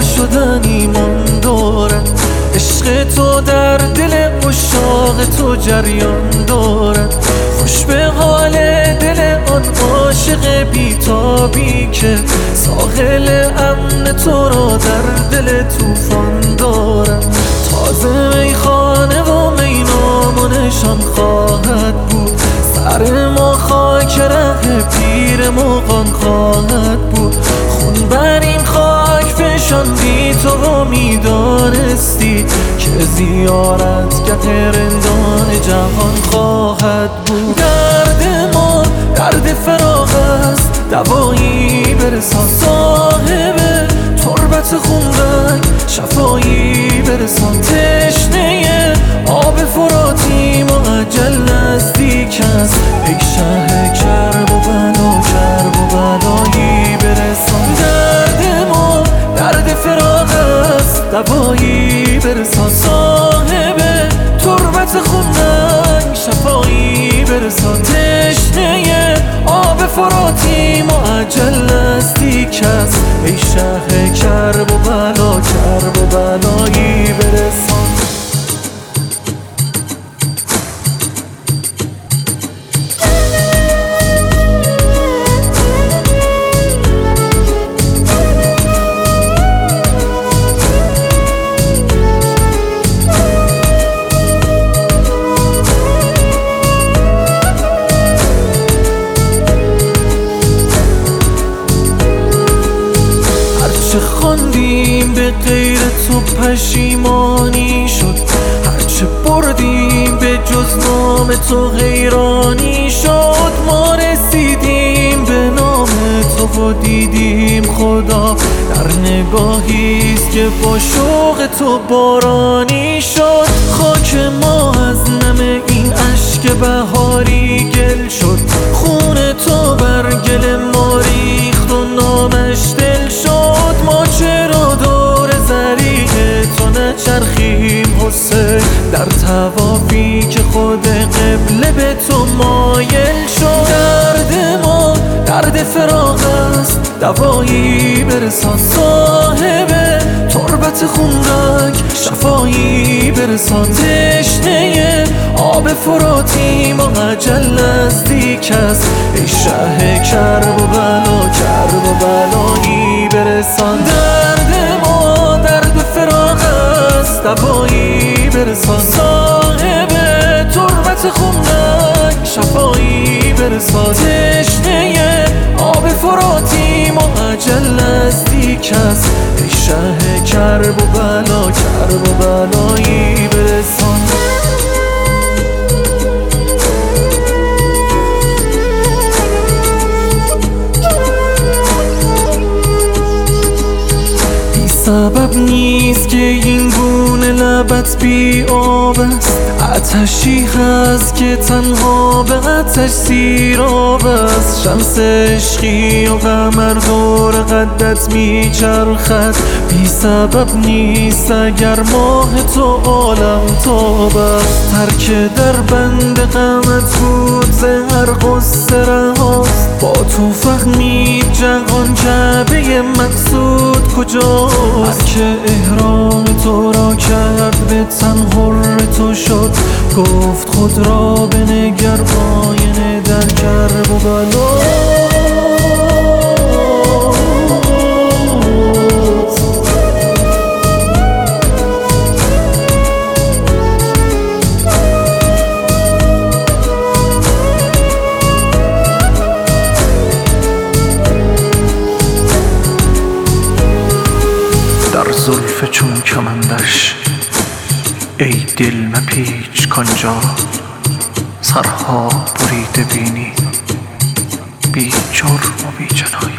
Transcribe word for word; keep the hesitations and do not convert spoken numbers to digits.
شدنی من دارد. عشق تو در دل عشاق تو جریان دارد. خوش به حال دل آن عاشق بیتابی که ساحل امن تو را در دل طوفان دارد. تازه میخانه و مینامانشان خواهد بود. سر ما خاک ره پیر مغان خواهد بود. خون بر این خاک فشاندی تو و میدانستی که زیارتگه رندان جهان خواهد بود. درد ما درد فراق است، دوایی برسان. صاحب تربت خونرنگ شفایی برسان. تشنه آب فراتی معجل نزدیک است. ای شه کرب و بلا کرب و بلایی برسان. درد ما درد فراق است، دوایی برسان. صاحب تربت خونرنگ شفایی برسان. تشنه آب فراتی معجل نزدیک است. ای شه کرب و بلا کرب و بلایی برسان. هرچه خواندیم به غیر تو پشیمانی شد. هرچه بردیم به جز نام تو حیرانی شد. ما رسیدیم به نام تو و دیدیم خدا در نگاهیست که با شوق تو بارانی شد. خاک ما از نم این اشک بهاری گل شد. خون تو بر گل ما ریخت و نامش دل شد. ما چرا دور زریح تو نچرخیم حسین در طوافی که خود قبله به تو مایل شد. درد ما درد فراق است، دوایی برسان. صاحب تربت خونرنگ شفایی برسان. تشنه آب فراتی معجل نزدیک است. ای شه کرب و بلا کرب و بلایی برسان. درد ما درد فراق است، دوایی برسان. صاحب تربت خونرنگ شفایی برسان. تشنه آب فراتی معجل نزدیک است. ای شه کرب و بلا کرب و بلایی برسان. سبب نیست که این گونه لبت بی آب است. آتشی هست که تنها به آتش سیراب است. شمس عشقی و قمر دور قدت می چرخد. بی سبب نیست اگر ماه تو عالم تاب است. ترک در بند غمت بود زهر غصه رهاست. با تو فهمید جهان جعبه مقصود کجاست. که احرام تو را کرد به تن حر تو شد. گفت خود را بنگر آینه در کرب و بلا. در زلف چون کمندش ای دل مپیچ کانجا. سرها بریده بینی بی جرم و بی جنایت.